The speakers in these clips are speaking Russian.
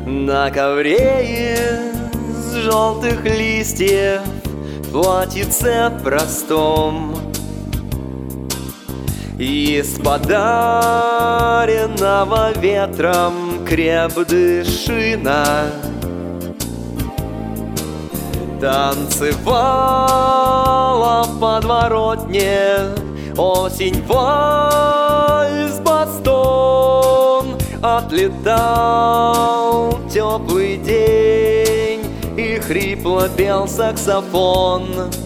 На ковре из желтых листьев, в платьице простом, из подаренного ветром крепдышина танцевала в подворотне осень, вальс, бастон. Отлетал теплый день, и хрипло пел саксофон.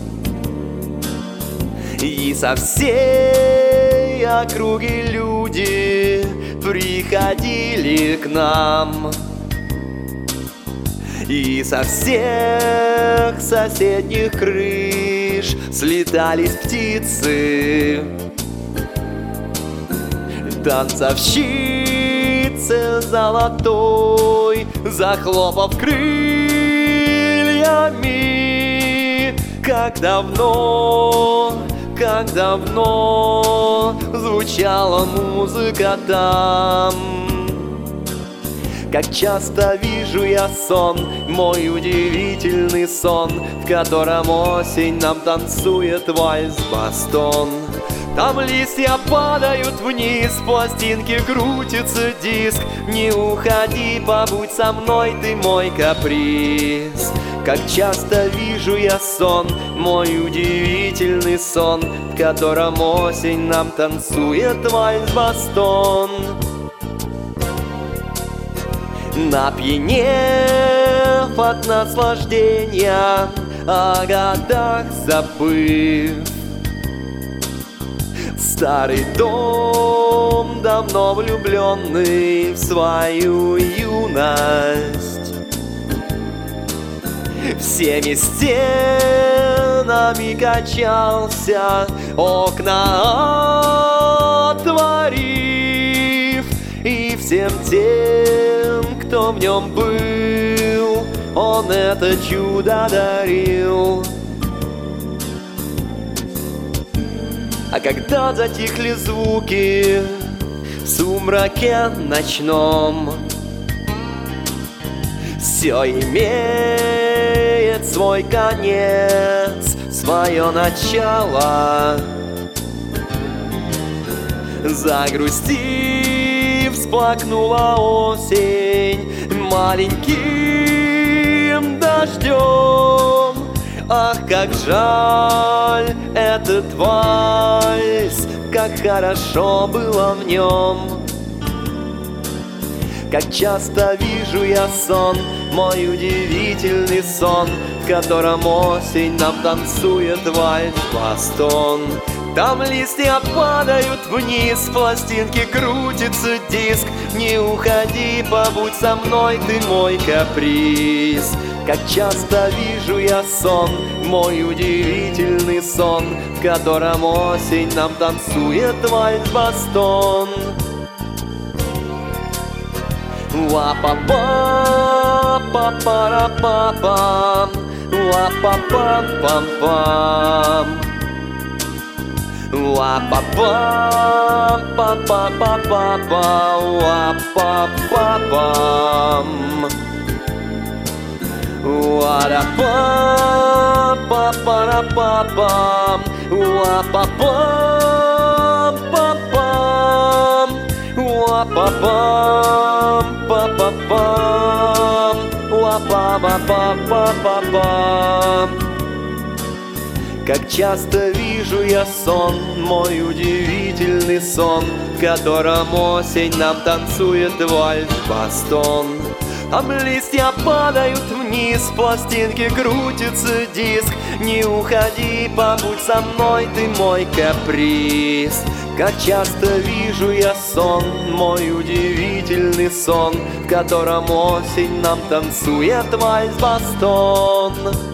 И со всей округи люди приходили к нам, и со всех соседних крыш слетались птицы. Танцовщицы золотой, захлопав крыльями, как давно звучала музыка там. Как часто вижу я сон, мой удивительный сон, в котором осень нам танцует вальс-бастон. Там листья падают вниз, пластинки крутится диск. Не уходи, побудь со мной, ты мой каприз. Как часто вижу я сон, мой удивительный сон, в котором осень нам танцует вальс-бастон. Напьянев от наслаждения, о годах забыв, старый дом, давно влюбленный в свою юность, всеми стенами качался, окна отворив, и всем тем, кто в нем был, он это чудо дарил. А когда затихли звуки в сумраке ночном, все имеет свой конец, свое начало. Загрусти, всплакнула осень маленьким дождем. Ах, как жаль этот вальс, как хорошо было в нем. Как часто вижу я сон, мой удивительный сон, в котором осень нам танцует вальс-бастон. Там листья падают вниз, пластинки крутится диск. Не уходи, побудь со мной, ты мой каприз. Как часто вижу я сон, мой удивительный сон, в котором осень нам танцует вальс-бастон. Ла-па-па-па-па-ра-па-пам, ла-па-пам-пам-пам, ла-па-пам-па-па-па-па, ла-па-па-пам. Ла-па-па-па-ра-па-пам, ла-па-пам-па-пам, ла-па-пам-па-па-пам, ла-па-па-па-па-пам. Как часто вижу я сон, мой удивительный сон, в котором осень нам танцует вальс-бастон. Там листья падают вниз, пластинки крутится диск. Не уходи, побудь со мной, ты мой каприз. Как часто вижу я сон, мой удивительный сон, в котором осень нам танцует вальс-бастон.